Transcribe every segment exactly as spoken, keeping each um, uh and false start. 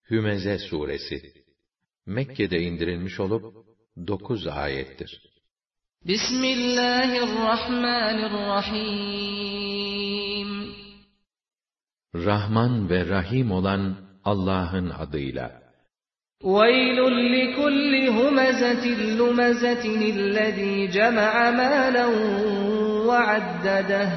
Hümeze suresi Mekke'de indirilmiş olup dokuz ayettir. Bismillahirrahmanirrahim. Rahman ve Rahim olan Allah'ın adıyla. وَيْلٌ لِكُلِّ هُمَزَةٍ لُمَزَةٍ الَّذ۪ي جَمَعَ مَالًا وَعَدَّدَهُ.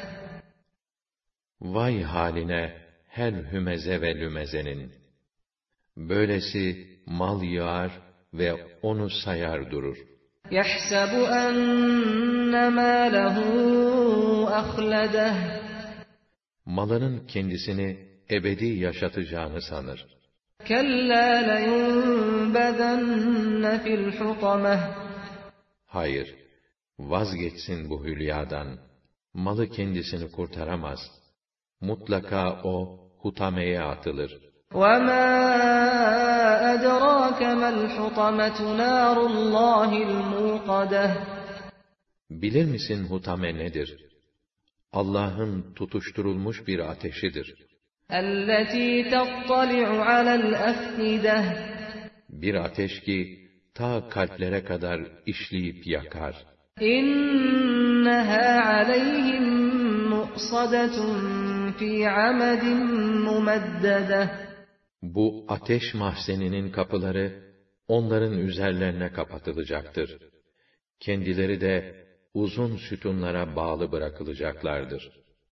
Vay haline her hümeze ve lümezenin! Böylesi mal yığar ve onu sayar durur. يَحْسَبُ أَنَّ مَالَهُ أَخْلَدَهُ. Malının kendisini ebedi yaşatacağını sanır. كَلَّا لَيُنْبَذَنَّ فِي الْحُطَمَةِ. Hayır, vazgeçsin bu hülyadan. Malı kendisini kurtaramaz. Mutlaka o hutameye atılır. وَمَا أَدْرَاكَ مَا الْحُطَمَةُ نَارُ اللّٰهِ الْمُوقَدَةُ. Bilir misin hutame nedir? Allah'ın tutuşturulmuş bir ateşidir. الَّتِي تَطَّلِعُ عَلَى الْأَفْئِدَةِ. Bir ateş ki ta kalplere kadar işleyip yakar. إِنَّهَا عَلَيْهِمْ مُؤْصَدَةٌ فِي عَمَدٍ مُمَدَّدَةٍ. Bu ateş mahzeninin kapıları onların üzerlerine kapatılacaktır. Kendileri de uzun sütunlara bağlı bırakılacaklardır.